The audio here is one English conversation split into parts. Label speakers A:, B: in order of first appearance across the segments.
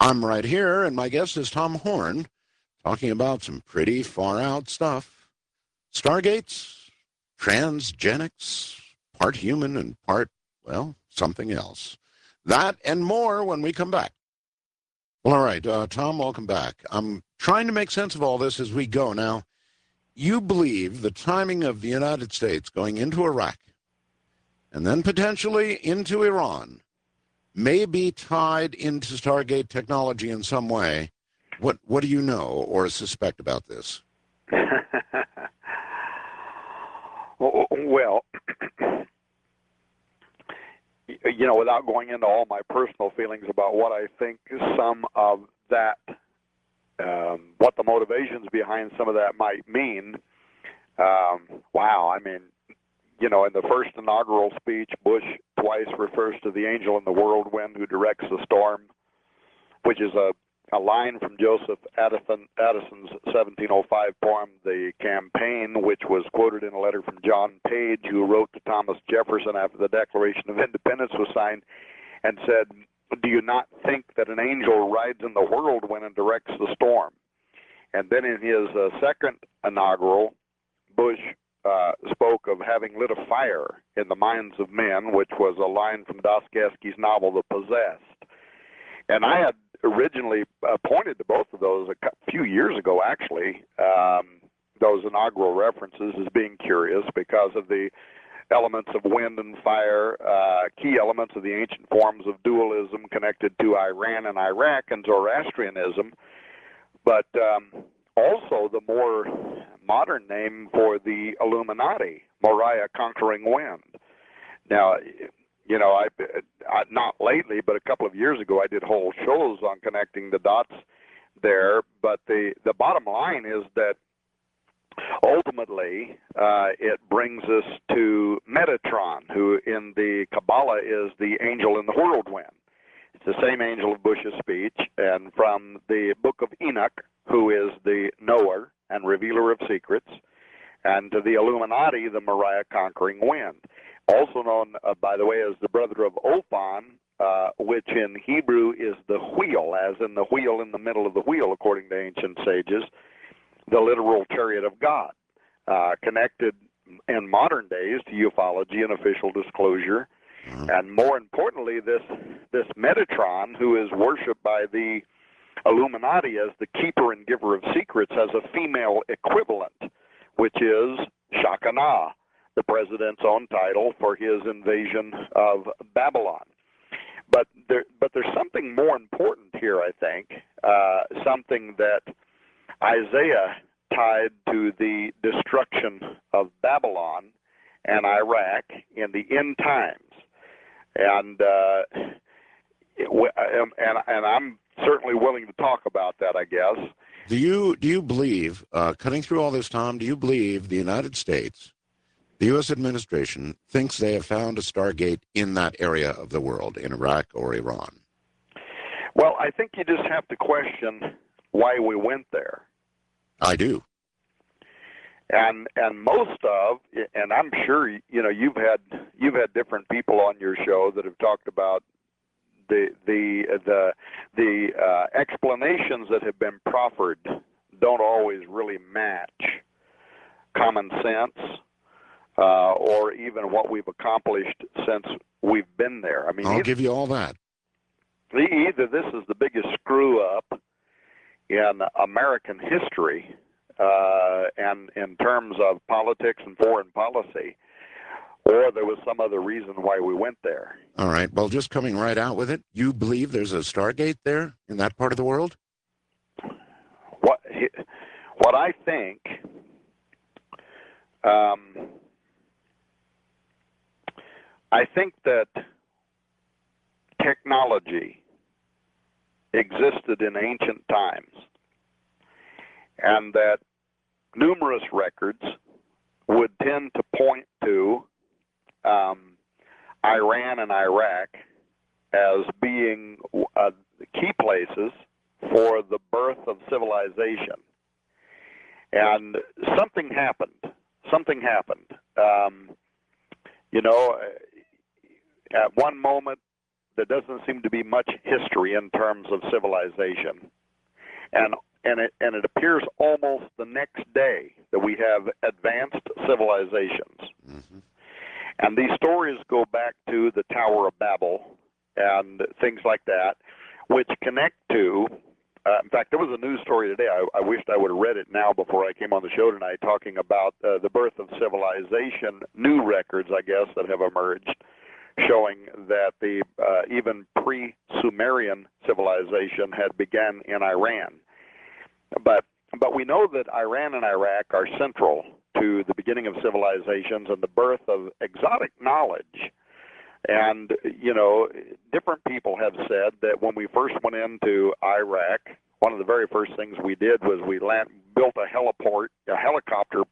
A: I'm right here, and my guest is Tom Horn, talking about some pretty far out stuff. Stargates, transgenics, part human and part, well, something else. That and more when we come back. Well, all right, Tom, welcome back. I'm trying to make sense of all this as we go. Now, you believe the timing of the United States going into Iraq and then potentially into Iran may be tied into Stargate technology in some way. What do you know or suspect about this?
B: Well, without going into all my personal feelings about what I think some of that, what the motivations behind some of that might mean, wow, I mean, in the first inaugural speech, Bush twice refers to the angel in the whirlwind who directs the storm, which is a line from Joseph Addison's 1705 poem, The Campaign, which was quoted in a letter from John Page, who wrote to Thomas Jefferson after the Declaration of Independence was signed, and said, "Do you not think that an angel rides in the whirlwind and directs the storm?" And then in his second inaugural, Bush spoke of having lit a fire in the minds of men, which was a line from Dostoevsky's novel The Possessed. And I had originally pointed to both of those a few years ago, actually, those inaugural references as being curious because of the elements of wind and fire, key elements of the ancient forms of dualism connected to Iran and Iraq and Zoroastrianism, but also the more modern name for the Illuminati, Moriah Conquering Wind. Now, I not lately, but a couple of years ago, I did whole shows on connecting the dots there. But the bottom line is that ultimately it brings us to Metatron, who in the Kabbalah is the angel in the whirlwind. It's the same angel of Bush's speech, and from the book of Enoch, who is the knower and revealer of secrets, and to the Illuminati, the Moriah Conquering Wind. Also known, by the way, as the brother of Ophan, which in Hebrew is the wheel, as in the wheel in the middle of the wheel, according to ancient sages, the literal chariot of God, connected in modern days to ufology and official disclosure. And more importantly, this Metatron, who is worshipped by the Illuminati as the keeper and giver of secrets, has a female equivalent, which is Shakana, the president's own title for his invasion of Babylon. But there's something more important here, I think, something that Isaiah tied to the destruction of Babylon and Iraq in the end times. And I'm certainly willing to talk about that, I guess.
A: Do you believe, cutting through all this, Tom, do you believe the United States, the U.S. administration, thinks they have found a Stargate in that area of the world, in Iraq or Iran?
B: Well, I think you just have to question why we went there.
A: I do.
B: And most of, and I'm sure you've had different people on your show that have talked about the explanations that have been proffered don't always really match common sense or even what we've accomplished since we've been there. I mean,
A: I'll give you all that.
B: Either this is the biggest screw up in American history, and in terms of politics and foreign policy, or there was some other reason why we went there.
A: All right. Well, just coming right out with it, you believe there's a Stargate there in that part of the world?
B: What I think, I think that technology existed in ancient times, and that numerous records would tend to point to Iran and Iraq as being key places for the birth of civilization. And something happened. At one moment, there doesn't seem to be much history in terms of civilization. And it appears almost the next day that we have advanced civilizations.
A: Mm-hmm.
B: And these stories go back to the Tower of Babel and things like that, which connect to, in fact, there was a news story today. I wished I would have read it now before I came on the show tonight, talking about the birth of civilization, new records, I guess, that have emerged, showing that the even pre-Sumerian civilization had begun in Iran. But we know that Iran and Iraq are central to the beginning of civilizations and the birth of exotic knowledge. And, you know, different people have said that when we first went into Iraq, one of the very first things we did was we built a helicopter,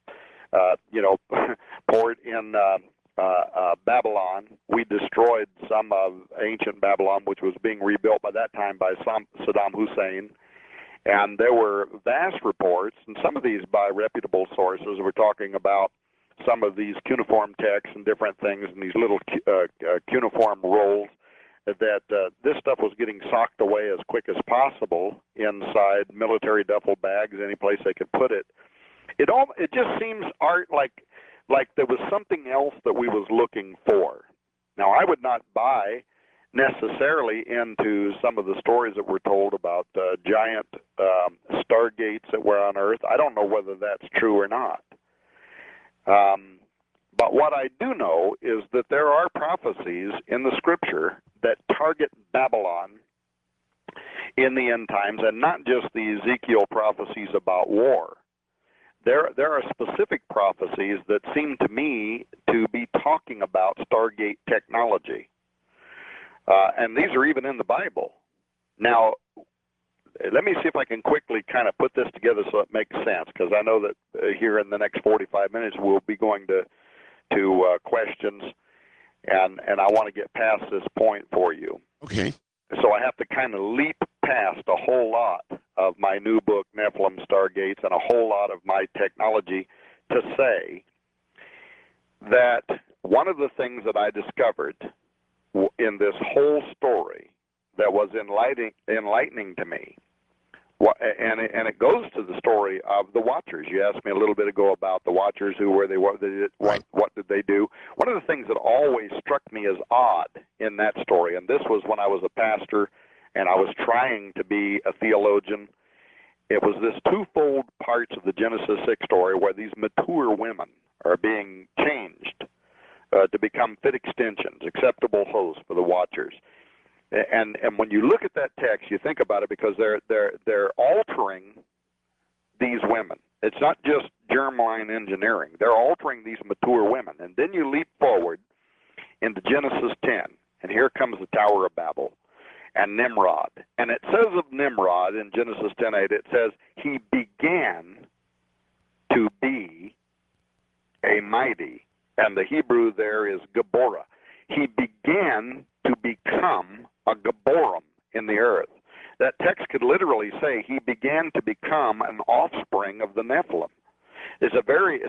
B: port in Babylon. We destroyed some of ancient Babylon, which was being rebuilt by that time by Saddam Hussein. And there were vast reports, and some of these by reputable sources were talking about some of these cuneiform texts and different things and these little cuneiform rolls, that this stuff was getting socked away as quick as possible inside military duffel bags, any place they could put it. It just seems, Art, like there was something else that we was looking for. Now, I would not buy necessarily into some of the stories that were told about giant stargates that were on Earth. I don't know whether that's true or not. But what I do know is that there are prophecies in the Scripture that target Babylon in the end times, and not just the Ezekiel prophecies about war. There are specific prophecies that seem to me to be talking about Stargate technology. And these are even in the Bible. Now, let me see if I can quickly kind of put this together so it makes sense, because I know that here in the next 45 minutes we'll be going to questions, and I want to get past this point for you.
A: Okay.
B: So I have to kind of leap past a whole lot of my new book, Nephilim Stargates, and a whole lot of my technology to say that one of the things that I discovered in this whole story that was enlightening to me, and it goes to the story of the Watchers. You asked me a little bit ago about the Watchers, who were they, what did they do. One of the things that always struck me as odd in that story, and this was when I was a pastor and I was trying to be a theologian, it was this twofold parts of the Genesis 6 story where these mature women are being changed to become fit extensions, acceptable hosts for the Watchers. And when you look at that text, you think about it, because they're altering these women. It's not just germline engineering. They're altering these mature women. And then you leap forward into Genesis 10, and here comes the Tower of Babel and Nimrod. And it says of Nimrod in Genesis 10:8, it says, he began to be a mighty. And the Hebrew there is Gabora. He began to become a Gaborim in the earth. That text could literally say he began to become an offspring of the Nephilim. It's a very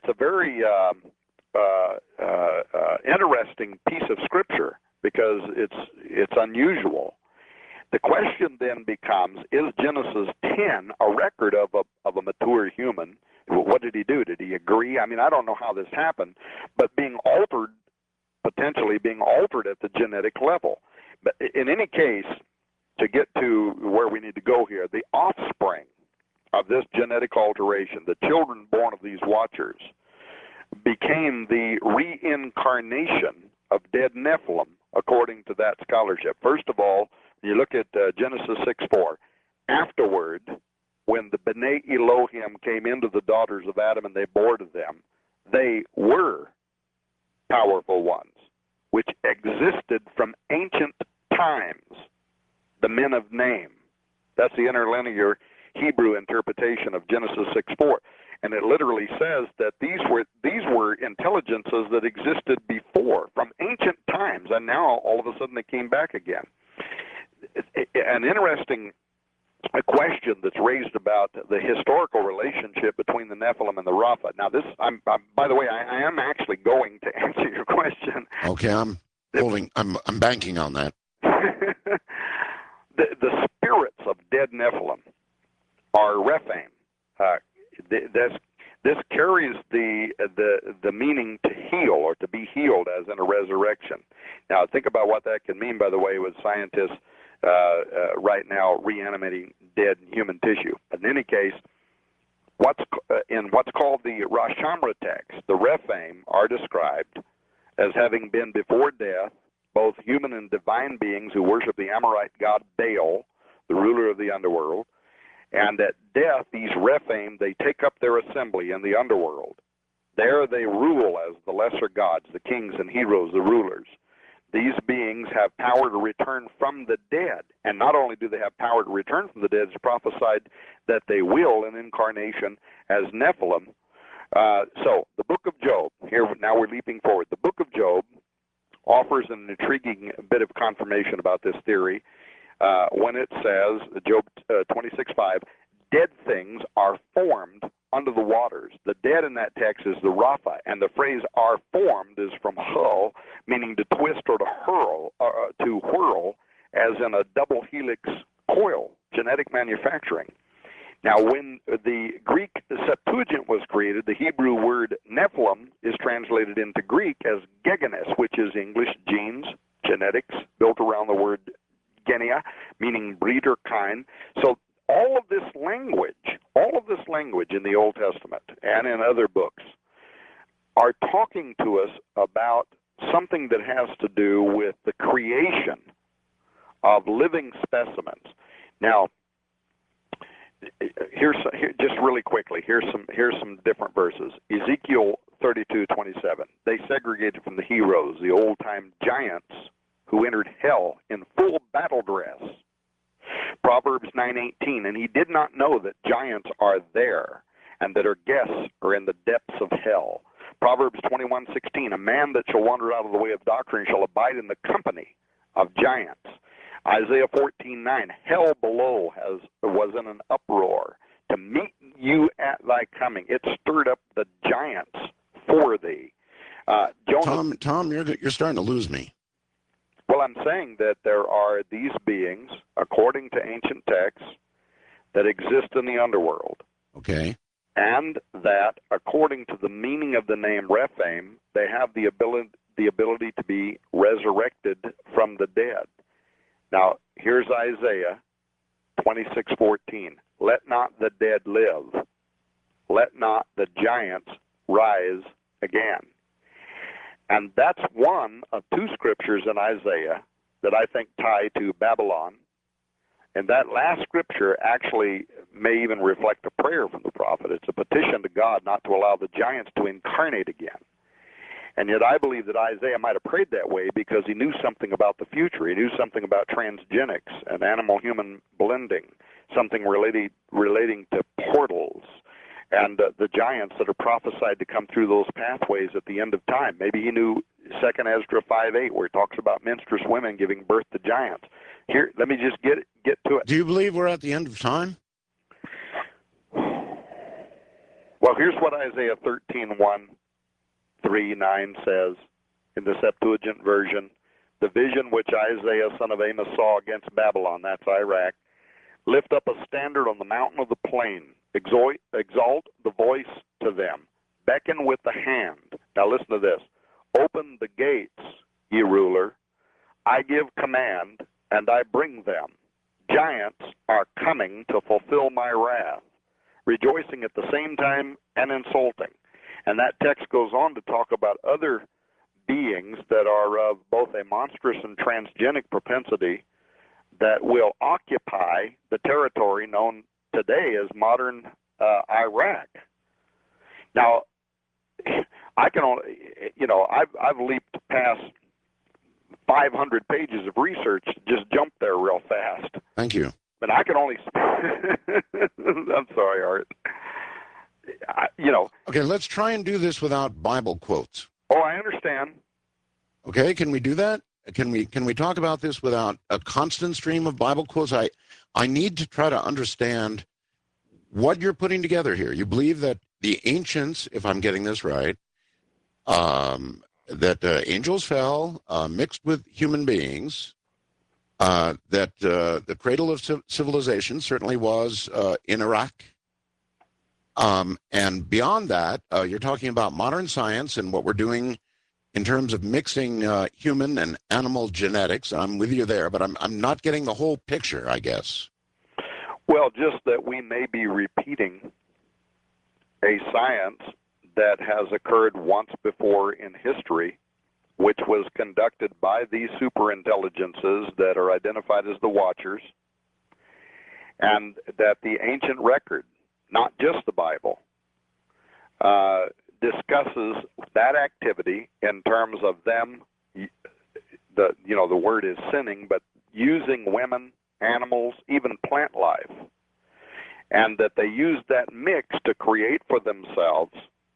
B: interesting piece of scripture, because it's unusual. The question then becomes: is Genesis 10 a record of a mature human? What did he do? Did he agree? I mean, I don't know how this happened, but potentially being altered at the genetic level. But in any case, to get to where we need to go here, the offspring of this genetic alteration, the children born of these Watchers, became the reincarnation of dead Nephilim, according to that scholarship. First of all, you look at Genesis 6:4. Afterward, when the B'nai Elohim came into the daughters of Adam and they bore to them, they were powerful ones, which existed from ancient times, the men of name. That's the interlinear Hebrew interpretation of Genesis 6:4. And it literally says that these were intelligences that existed before, from ancient times, and now all of a sudden they came back again. An interesting question that's raised about the historical relationship between the Nephilim and the Rapha. Now, by the way, I am actually going to answer your question.
A: Okay, I'm banking on that.
B: the spirits of dead Nephilim are Rephaim. This carries the meaning to heal or to be healed, as in a resurrection. Now, think about what that can mean, by the way, with scientists right now reanimating dead human tissue. But in any case, in what's called the Rosh Hashanah text, the Rephaim are described as having been before death both human and divine beings who worship the Amorite god Baal, the ruler of the underworld. And at death, these Rephaim, they take up their assembly in the underworld. There they rule as the lesser gods, the kings and heroes, the rulers. These beings have power to return from the dead. And not only do they have power to return from the dead, it's prophesied that they will in incarnation as Nephilim. So the book of Job, here now we're leaping forward. The book of Job offers an intriguing bit of confirmation about this theory when it says, Job 26:5, dead things are formed under the waters. The dead in that text is the Rapha, and the phrase "are formed" is from hull, meaning to twist or to whirl, as in a double helix coil, genetic manufacturing. Now, when the Greek Septuagint was created, the Hebrew word Nephilim is translated into Greek as gegenes, which is English genes, genetics, built around the word genia, meaning breed or kind. So all of this language in the Old Testament and in other books are talking to us about something that has to do with the creation of living specimens. Now, just really quickly, here's some different verses. Ezekiel 32:27. They segregated from the heroes, the old-time giants who entered hell in full battle dress. Proverbs 9:18. And he did not know that giants are there, and that our guests are in the depths of hell. Proverbs 21:16. A man that shall wander out of the way of doctrine shall abide in the company of giants. Isaiah 14:9. Hell below was in an uproar to meet you at thy coming. It stirred up the giants for thee.
A: Tom, you're starting to lose me.
B: Well, I'm saying that there are these beings, according to ancient texts, that exist in the underworld.
A: Okay.
B: And that, according to the meaning of the name Rephaim, they have the ability to be resurrected from the dead. Now, here's Isaiah 26:14. Let not the dead live. Let not the giants rise again. And that's one of two scriptures in Isaiah that I think tie to Babylon. And that last scripture actually may even reflect a prayer from the prophet. It's a petition to God not to allow the giants to incarnate again. And yet I believe that Isaiah might have prayed that way because he knew something about the future. He knew something about transgenics and animal-human blending, something relating to portals and the giants that are prophesied to come through those pathways at the end of time. Maybe he knew 2 Ezra 5:8, where it talks about menstruous women giving birth to giants. Here, let me just get to it.
A: Do you believe we're at the end of time?
B: Well, here's what Isaiah 13:1-3-9 says in the Septuagint version. The vision which Isaiah son of Amos saw against Babylon, that's Iraq, lift up a standard on the mountain of the plain, exalt the voice to them, beckon with the hand. Now listen to this. Open the gates, ye ruler. I give command, and I bring them. Giants are coming to fulfill my wrath, rejoicing at the same time and insulting. And that text goes on to talk about other beings that are of both a monstrous and transgenic propensity that will occupy the territory known today as modern Iraq. Now, I can only, I've leaped past 500 pages of research, just jumped there real fast.
A: Thank you.
B: But I can only, I'm sorry, Art.
A: Okay, let's try and do this without Bible quotes.
B: Oh, I understand.
A: Okay, can we do that? Can we talk about this without a constant stream of Bible quotes? I need to try to understand what you're putting together here. You believe that the ancients, if I'm getting this right, that angels fell mixed with human beings, that the cradle of civilization certainly was in Iraq. And beyond that, you're talking about modern science and what we're doing in terms of mixing human and animal genetics. I'm with you there, but I'm not getting the whole picture, I guess.
B: Well, just that we may be repeating a science that has occurred once before in history, which was conducted by these superintelligences that are identified as the Watchers, and that the ancient record, not just the Bible, discusses that activity in terms of them, the word is sinning, but using women, animals, even plant life, and that they used that mix to create for themselves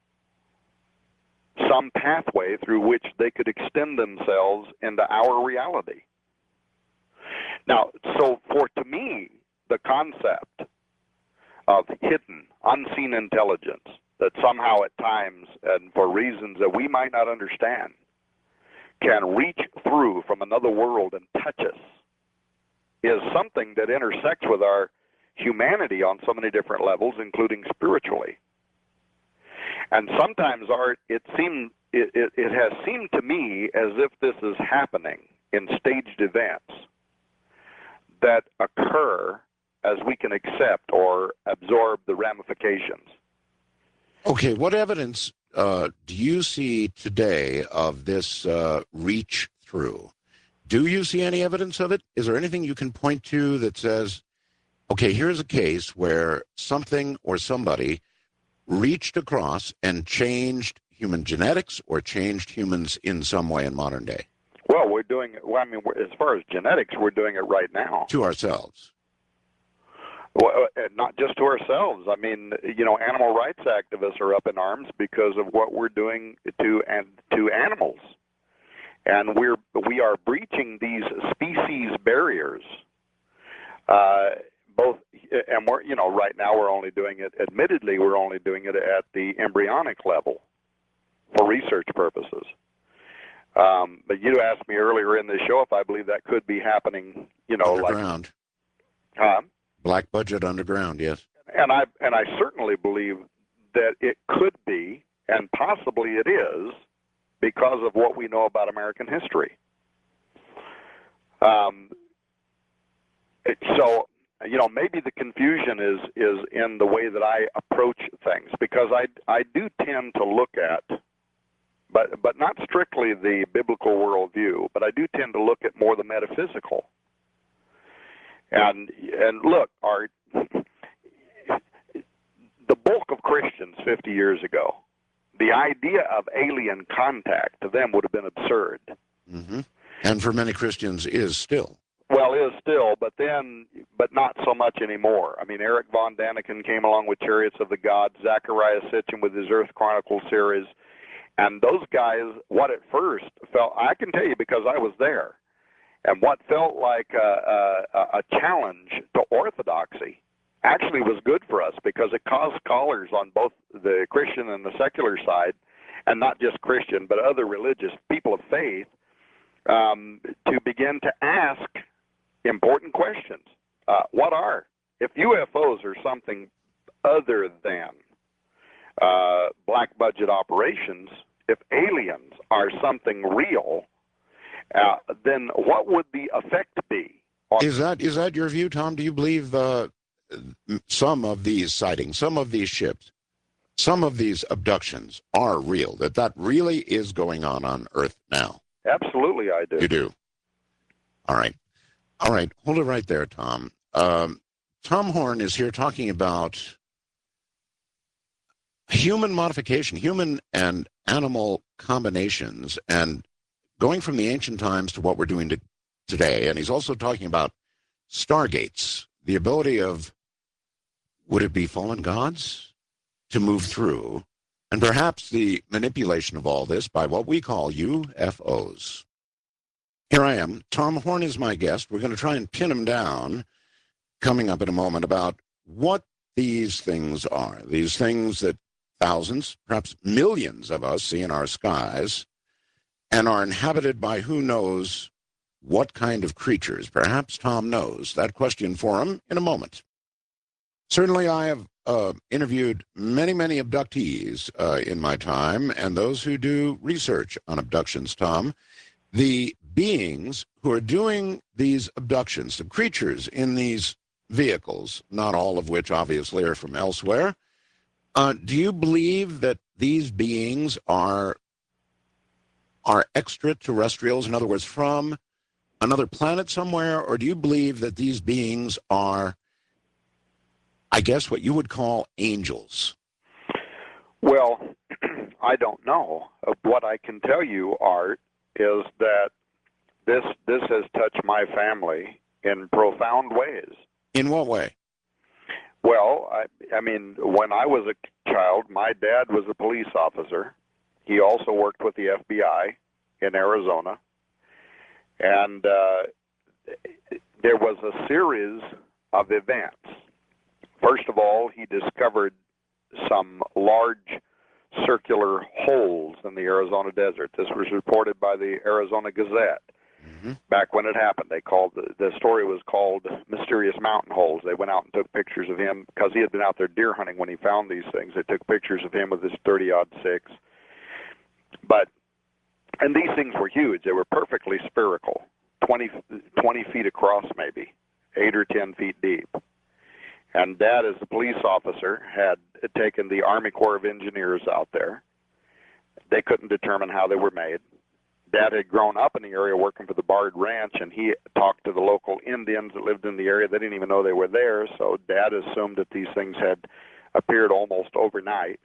B: some pathway through which they could extend themselves into our reality. Now, so to me, the concept of hidden, unseen intelligence that somehow at times, and for reasons that we might not understand, can reach through from another world and touch us is something that intersects with our humanity on so many different levels, including spiritually. And sometimes, Art, it has seemed to me as if this is happening in staged events that occur as we can accept or absorb the ramifications.
A: Okay, what evidence do you see today of this reach through? Do you see any evidence of it? Is there anything you can point to that says, okay, here's a case where something or somebody reached across and changed human genetics or changed humans in some way in modern day?
B: Well, we're doing it. Well, I mean, as far as genetics, we're doing it right now.
A: To ourselves.
B: Well, not just to ourselves. I mean, animal rights activists are up in arms because of what we're doing to animals, and we are breaching these species barriers. Both, and we're right now we're only doing it. Admittedly, we're only doing it at the embryonic level for research purposes. But you asked me earlier in the show if I believe that could be happening.
A: Underground.
B: Like,
A: Black budget underground, yes.
B: And I certainly believe that it could be, and possibly it is, because of what we know about American history. So, maybe the confusion is in the way that I approach things, because I do tend to look at, but not strictly the biblical worldview, but I do tend to look at more the metaphysical. And look, Art, the bulk of Christians 50 years ago, the idea of alien contact to them would have been absurd.
A: Mm-hmm. And for many Christians is still.
B: Well, is still, but not so much anymore. I mean, Eric von Daniken came along with Chariots of the Gods, Zachariah Sitchin with his Earth Chronicles series, and those guys, what at first felt, I can tell you because I was there, and what felt like a challenge to orthodoxy actually was good for us because it caused scholars on both the Christian and the secular side, and not just Christian, but other religious people of faith, to begin to ask important questions. If UFOs are something other than black budget operations, if aliens are something real, then what would the effect be?
A: Is that your view, Tom? Do you believe some of these sightings, some of these ships, some of these abductions are real, that really is going on Earth now?
B: Absolutely, I do.
A: You do? All right. Hold it right there, Tom. Tom Horn is here talking about human modification, human and animal combinations, and going from the ancient times to what we're doing today. And he's also talking about stargates, the ability of, would it be fallen gods, to move through, and perhaps the manipulation of all this by what we call UFOs. Here I am. Tom Horn is my guest. We're going to try and pin him down coming up in a moment about what these things are, these things that thousands, perhaps millions of us see in our skies and are inhabited by who knows what kind of creatures? Perhaps Tom knows. That question for him in a moment. Certainly, I have interviewed many, many abductees in my time, and those who do research on abductions, Tom. The beings who are doing these abductions, the creatures in these vehicles, not all of which obviously are from elsewhere, do you believe that these beings are extraterrestrials, in other words, from another planet somewhere, or do you believe that these beings are, I guess, what you would call angels?
B: Well, I don't know. What I can tell you, Art, is that this has touched my family in profound ways.
A: In what way?
B: Well, I mean, when I was a child, my dad was a police officer. He also worked with the FBI in Arizona. And there was a series of events. First of all, he discovered some large circular holes in the Arizona desert. This was reported by the Arizona Gazette. Back when it happened. They called the story was called Mysterious Mountain Holes. They went out and took pictures of him because he had been out there deer hunting when he found these things. They took pictures of him with his 30-06. And these things were huge. They were perfectly spherical, 20 feet across maybe, 8 or 10 feet deep. And Dad, as a police officer, had taken the Army Corps of Engineers out there. They couldn't determine how they were made. Dad had grown up in the area working for the Bard Ranch, and he talked to the local Indians that lived in the area. They didn't even know they were there, so Dad assumed that these things had appeared almost overnight.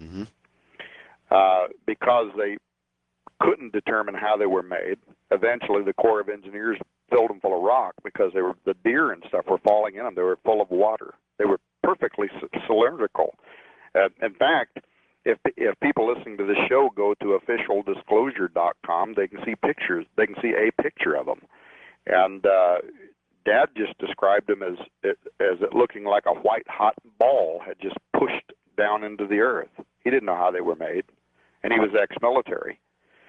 B: Because they couldn't determine how they were made. Eventually, the Corps of Engineers filled them full of rock because the deer and stuff were falling in them. They were full of water. They were perfectly cylindrical. In fact, if people listening to this show go to officialdisclosure.com, they can see pictures. They can see a picture of them. And Dad just described them as it looking like a white hot ball had just pushed down into the earth. He didn't know how they were made, and he was ex-military.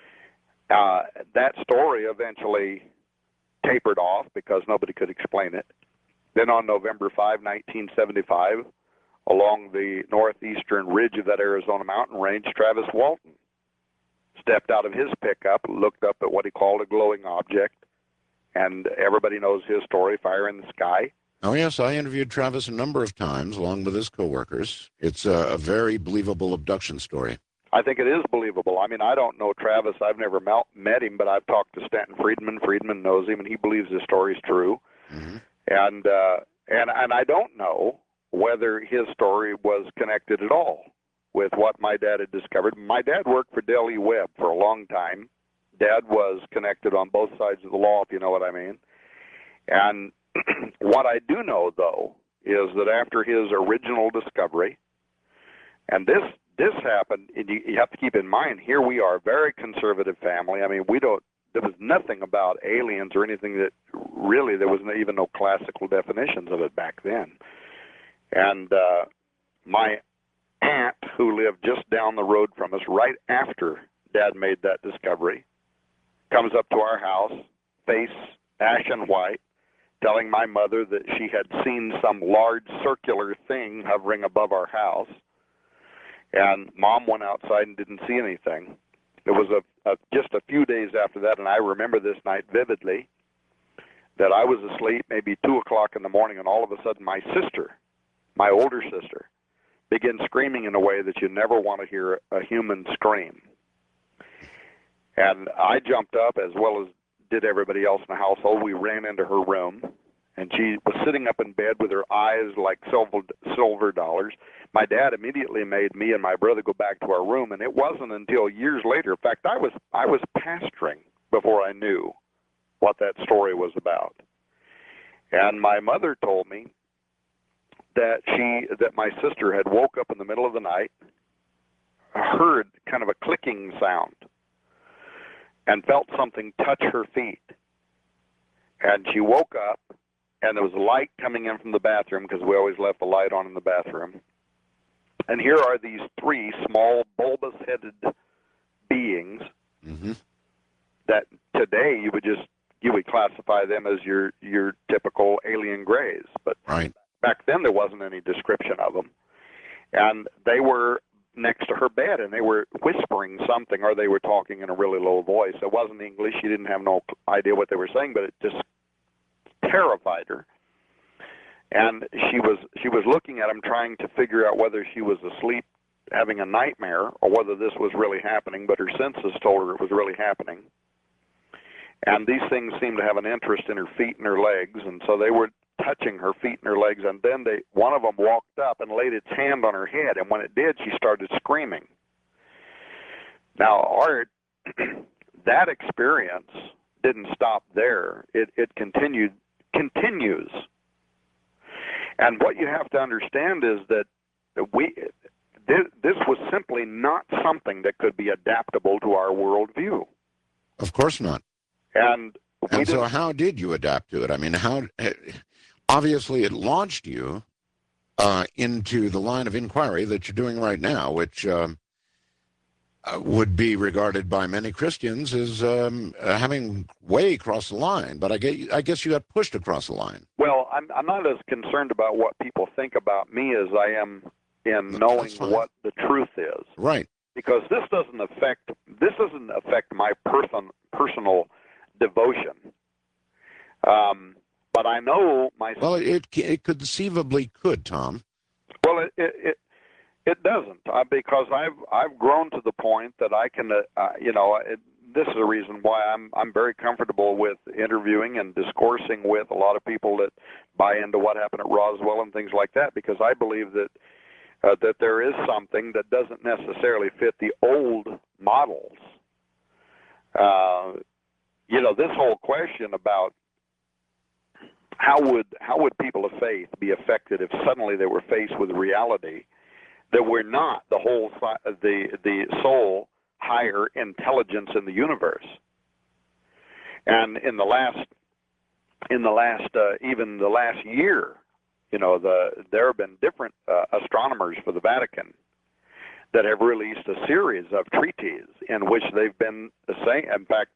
B: That story eventually tapered off because nobody could explain it. Then on November 5, 1975, along the northeastern ridge of that Arizona mountain range, Travis Walton stepped out of his pickup, looked up at what he called a glowing object, and everybody knows his story, fire in the sky.
A: Oh, yes, I interviewed Travis a number of times along with his coworkers. It's a very believable abduction story.
B: I think it is believable. I mean, I don't know Travis. I've never met him, but I've talked to Stanton Friedman. Friedman knows him, and he believes his story's true. And I don't know whether his story was connected at all with what my dad had discovered. My dad worked for Del E. Webb for a long time. Dad was connected on both sides of the law, if you know what I mean. And what I do know, though, is that after his original discovery, and this happened, and you have to keep in mind, here we are, a very conservative family. I mean, there was nothing about aliens or anything that really, there was even no classical definitions of it back then. And my aunt, who lived just down the road from us right after Dad made that discovery, comes up to our house, face ashen white, telling my mother that she had seen some large circular thing hovering above our house. And Mom went outside and didn't see anything. It was just a few days after that, and I remember this night vividly, that I was asleep maybe 2 o'clock in the morning, and all of a sudden my sister, my older sister, began screaming in a way that you never want to hear a human scream. And I jumped up, as well as did everybody else in the household. We ran into her room, and she was sitting up in bed with her eyes like silver dollars. My dad immediately made me and my brother go back to our room, and it wasn't until years later. In fact, I was pastoring before I knew what that story was about. And my mother told me that my sister had woke up in the middle of the night, heard kind of a clicking sound, and felt something touch her feet. And she woke up, and there was light coming in from the bathroom, because we always left the light on in the bathroom. And here are these 3 small, bulbous-headed beings that today you would just you would classify them as your typical alien grays. But
A: Right.
B: back then there wasn't any description of them, and they were next to her bed, and they were whispering something, or they were talking in a really low voice. It wasn't English. She didn't have no idea what they were saying, but it just terrified her. And she was looking at him, trying to figure out whether she was asleep, having a nightmare, or whether this was really happening. But her senses told her it was really happening. And these things seemed to have an interest in her feet and her legs, and so they were touching her feet and her legs, and then one of them walked up and laid its hand on her head, and when it did, she started screaming. Now, Art, that experience didn't stop there. It continues. And what you have to understand is that this was simply not something that could be adaptable to our worldview.
A: Of course not.
B: And
A: so how did you adapt to it? I mean, obviously it launched you into the line of inquiry that you're doing right now, which would be regarded by many Christians as having way crossed the line. But I guess you got pushed across the line.
B: Well, I'm not as concerned about what people think about me as I am in knowing what the truth is.
A: Right.
B: Because this doesn't affect my personal devotion. But I know myself.
A: Well, it conceivably could, Tom.
B: Well, it doesn't, because I've grown to the point that I can, this is a reason why I'm very comfortable with interviewing and discoursing with a lot of people that buy into what happened at Roswell and things like that, because I believe that there is something that doesn't necessarily fit the old models. This whole question about how would people of faith be affected if suddenly they were faced with reality that we're not the sole higher intelligence in the universe. And in the last even the last year, there have been different astronomers for the Vatican that have released a series of treatises in which they've been saying, in fact,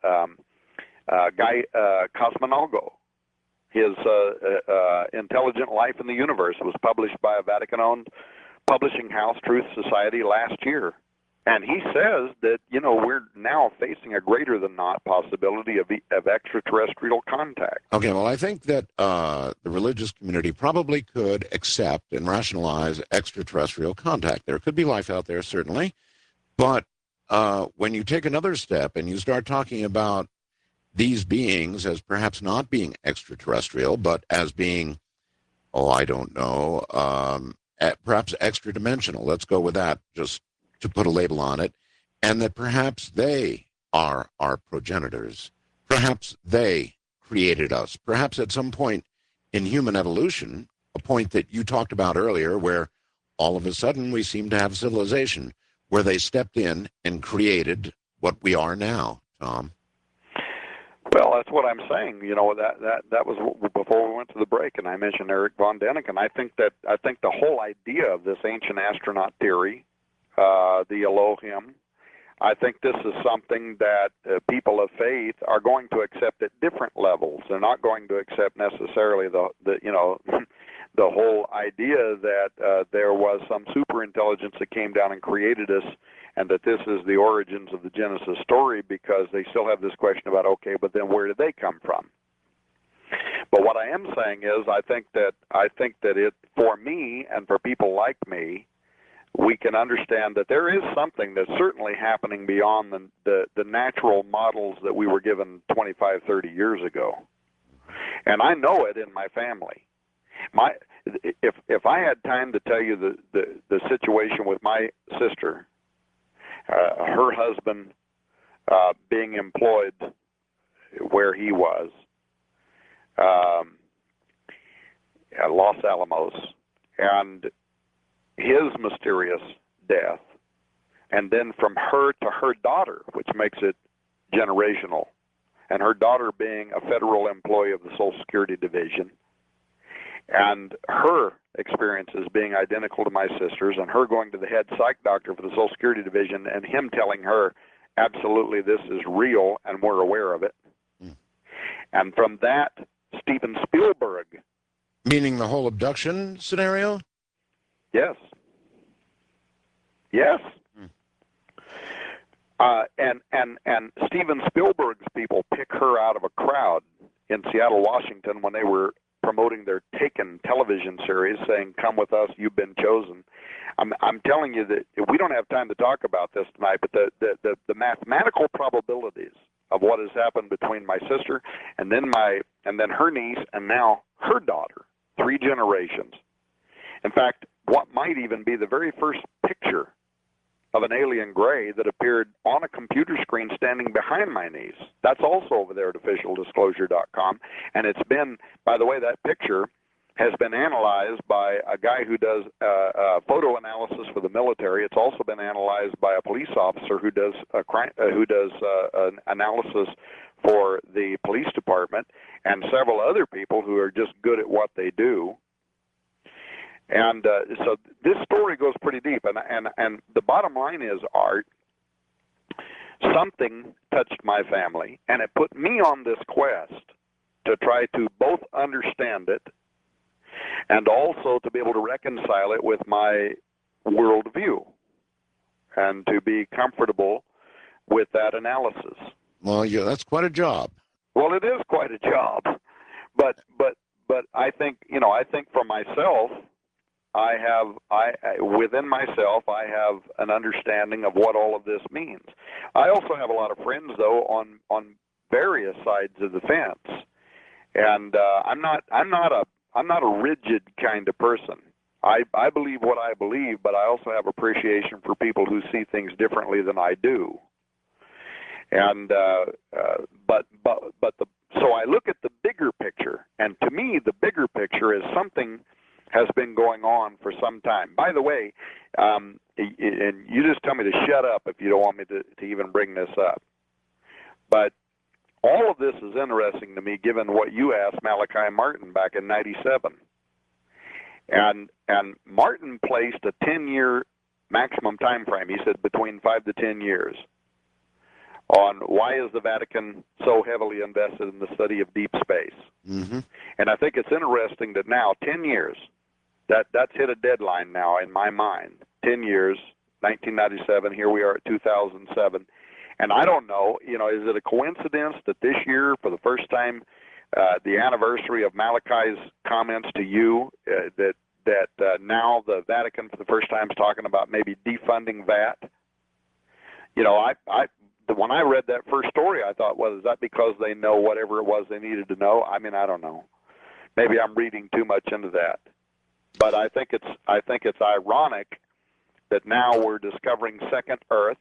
B: Guy Cosmologo, his Intelligent Life in the Universe, was published by a Vatican-owned publishing house, Truth Society, last year. And he says that, we're now facing a greater than not possibility of extraterrestrial contact.
A: Okay, well, I think that the religious community probably could accept and rationalize extraterrestrial contact. There could be life out there, certainly. But when you take another step and you start talking about these beings as perhaps not being extraterrestrial, but as being, I don't know, perhaps extra-dimensional. Let's go with that, just to put a label on it. And that perhaps they are our progenitors. Perhaps they created us. Perhaps at some point in human evolution, a point that you talked about earlier, where all of a sudden we seem to have civilization, where they stepped in and created what we are now, Tom.
B: Well, that's what I'm saying. That was before we went to the break, and I mentioned Eric von Däniken. I think the whole idea of this ancient astronaut theory, the Elohim, I think this is something that people of faith are going to accept at different levels. They're not going to accept necessarily the the whole idea that there was some super intelligence that came down and created us, and that this is the origins of the Genesis story, because they still have this question about, okay, but then where did they come from? But what I am saying is, I think that it, for me and for people like me, we can understand that there is something that's certainly happening beyond the natural models that we were given 25, 30 years ago. And I know it in my family. If I had time to tell you the situation with my sister, her husband being employed where he was, at Los Alamos, and his mysterious death, and then from her to her daughter, which makes it generational, and her daughter being a federal employee of the Social Security Division, and her experiences being identical to my sister's, and her going to the head psych doctor for the Social Security Division, and him telling her, absolutely, this is real, and we're aware of it. And from that, Steven Spielberg.
A: Meaning the whole abduction scenario?
B: Yes. Yes. And Steven Spielberg's people pick her out of a crowd in Seattle, Washington, when they were promoting their Taken television series, saying, "Come with us, you've been chosen." I'm telling you that we don't have time to talk about this tonight, but the mathematical probabilities of what has happened between my sister and then her niece and now her daughter, 3 generations. In fact, what might even be the very first picture of an alien gray that appeared on a computer screen standing behind my niece. That's also over there at officialdisclosure.com. And it's been, by the way, that picture has been analyzed by a guy who does photo analysis for the military. It's also been analyzed by a police officer who does an analysis for the police department, and several other people who are just good at what they do. And so this story goes pretty deep, and the bottom line is, Art, something touched my family, and it put me on this quest to try to both understand it and also to be able to reconcile it with my worldview and to be comfortable with that analysis.
A: Well, yeah, that's quite a job.
B: Well, it is quite a job, but I think, I think for myself, within myself, I have an understanding of what all of this means. I also have a lot of friends, though, on various sides of the fence, and I'm not a rigid kind of person. I believe what I believe, but I also have appreciation for people who see things differently than I do. And so I look at the bigger picture, and to me, the bigger picture is something has been going on for some time. By the way, and you just tell me to shut up if you don't want me to even bring this up. But all of this is interesting to me, given what you asked Malachi Martin back in '97. And Martin placed a 10-year maximum time frame. He said between 5 to 10 years on why is the Vatican so heavily invested in the study of deep space.
A: Mm-hmm.
B: And I think it's interesting that now, 10 years, that's hit a deadline now in my mind. 10 years, 1997, here we are at 2007. And I don't know, is it a coincidence that this year, for the first time, the anniversary of Malachi's comments to you, that now the Vatican for the first time is talking about maybe defunding VAT? When I read that first story, I thought, well, is that because they know whatever it was they needed to know? I mean, I don't know. Maybe I'm reading too much into that. But I think it's ironic that now we're discovering second Earths,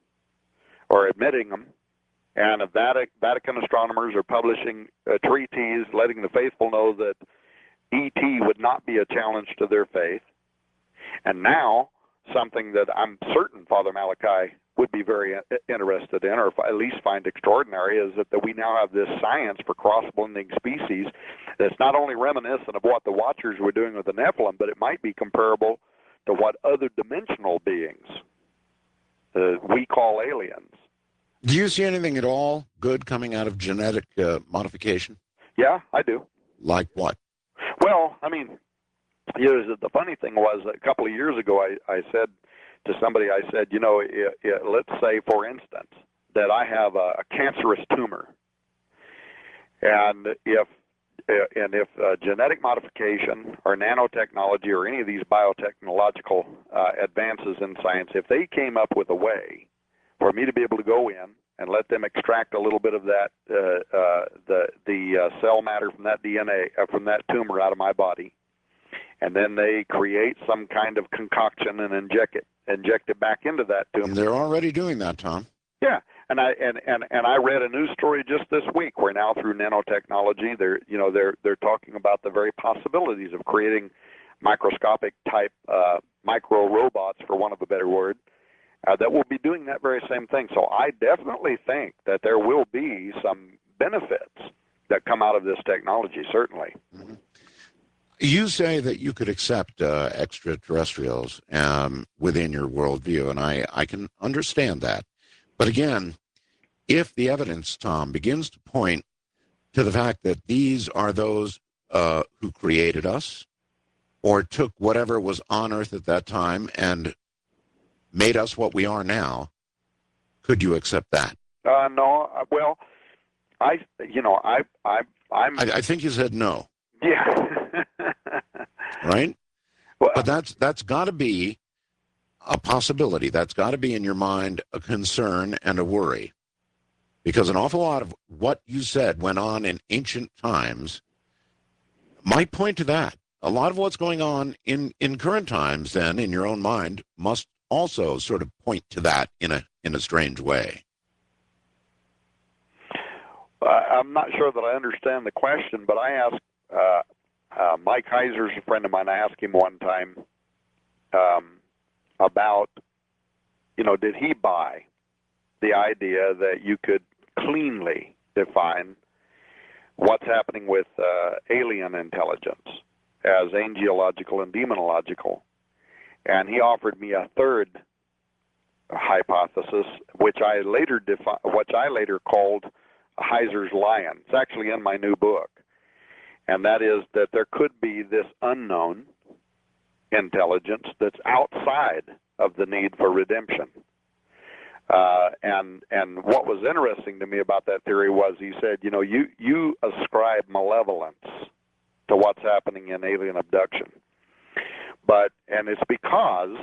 B: or admitting them, and Vatican astronomers are publishing treatises letting the faithful know that ET would not be a challenge to their faith. And now, something that I'm certain Father Malachi would be very interested in, or at least find extraordinary, is that we now have this science for cross-blending species that's not only reminiscent of what the Watchers were doing with the Nephilim, but it might be comparable to what other dimensional beings we call aliens.
A: Do you see anything at all good coming out of genetic modification?
B: Yeah, I do.
A: Like what?
B: Well, I mean, the funny thing was, a couple of years ago, I said to somebody, let's say, for instance, that I have a cancerous tumor, and if genetic modification or nanotechnology or any of these biotechnological advances in science, if they came up with a way for me to be able to go in and let them extract a little bit of that the cell matter from that DNA from that tumor out of my body, and then they create some kind of concoction and inject it back into that tumor.
A: They're already doing that, Tom.
B: Yeah, and I read a news story just this week where now through nanotechnology they're talking about the very possibilities of creating microscopic type micro robots, for want of a better word, that will be doing that very same thing. So I definitely think that there will be some benefits that come out of this technology, certainly.
A: Mm-hmm. You say that you could accept extraterrestrials within your worldview, and I can understand that. But again, if the evidence, Tom, begins to point to the fact that these are those who created us or took whatever was on Earth at that time and made us what we are now, could you accept that?
B: No. Well, I'm.
A: I think you said no.
B: Yeah.
A: Right?
B: Well,
A: But that's got to be a possibility. That's got to be in your mind a concern and a worry. Because an awful lot of what you said went on in ancient times might point to that. A lot of what's going on in current times, then, in your own mind, must also sort of point to that in a strange way.
B: I'm not sure that I understand the question, but I asked Mike Heiser's a friend of mine. I asked him one time about, did he buy the idea that you could cleanly define what's happening with alien intelligence as angelological and demonological? And he offered me a third hypothesis, which I later called Heiser's lion. It's actually in my new book, and that is that there could be this unknown intelligence that's outside of the need for redemption. And what was interesting to me about that theory was he said, you ascribe malevolence to what's happening in alien abduction, and it's because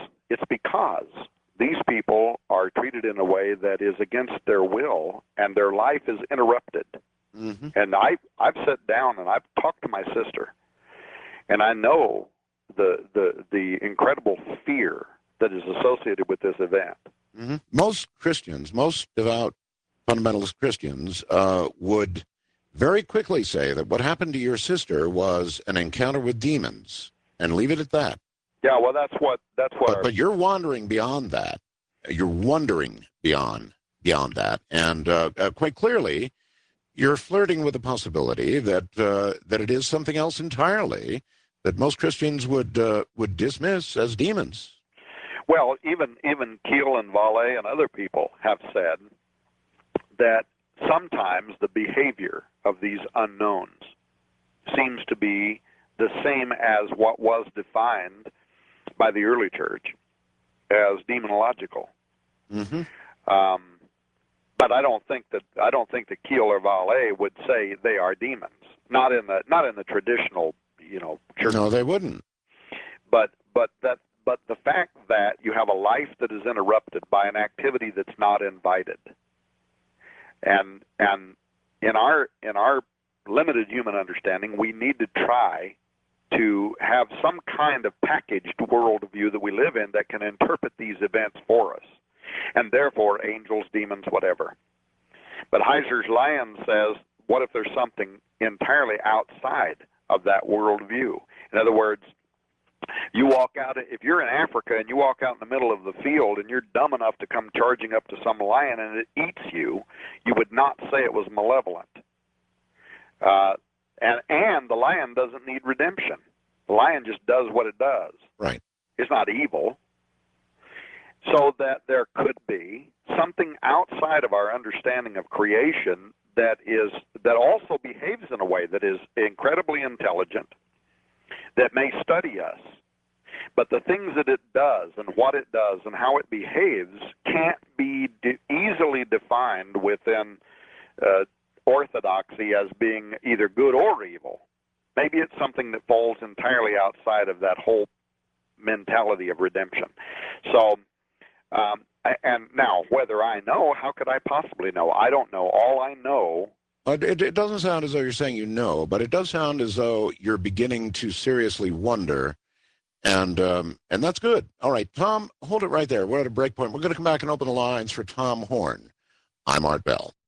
B: these people are treated in a way that is against their will, and their life is interrupted. Mm-hmm. And I've sat down and I've talked to my sister, and I know the incredible fear that is associated with this event.
A: Mm-hmm. Most Christians, most devout fundamentalist Christians, would very quickly say that what happened to your sister was an encounter with demons, and leave it at that.
B: Yeah, well, that's what.
A: But you're wandering beyond that. You're wondering beyond that, and quite clearly, you're flirting with the possibility that it is something else entirely that most Christians would dismiss as demons.
B: Well, even Keel and Vallée and other people have said that sometimes the behavior of these unknowns seems to be the same as what was defined by the early church as demonological. Mm-hmm. But I don't think that Keel or Vallée would say they are demons. Not in the traditional, church.
A: No, they wouldn't.
B: But the fact that you have a life that is interrupted by an activity that's not invited, and in our limited human understanding, we need to try to have some kind of packaged worldview that we live in that can interpret these events for us, and therefore angels, demons, whatever. But Heiser's lion says, what if there's something entirely outside of that worldview? In other words, you walk out, if you're in Africa and you walk out in the middle of the field and you're dumb enough to come charging up to some lion and it eats you, you would not say it was malevolent. And the lion doesn't need redemption. The lion just does what it does.
A: Right.
B: It's not evil. So that there could be something outside of our understanding of creation that also behaves in a way that is incredibly intelligent, that may study us. But the things that it does and what it does and how it behaves can't be easily defined within orthodoxy as being either good or evil. Maybe it's something that falls entirely outside of that whole mentality of redemption. So, and now, whether I know, how could I possibly know? I don't know. All I know...
A: It doesn't sound as though you're saying you know, but it does sound as though you're beginning to seriously wonder, and that's good. All right, Tom, hold it right there. We're at a break point. We're going to come back and open the lines for Tom Horn. I'm Art Bell.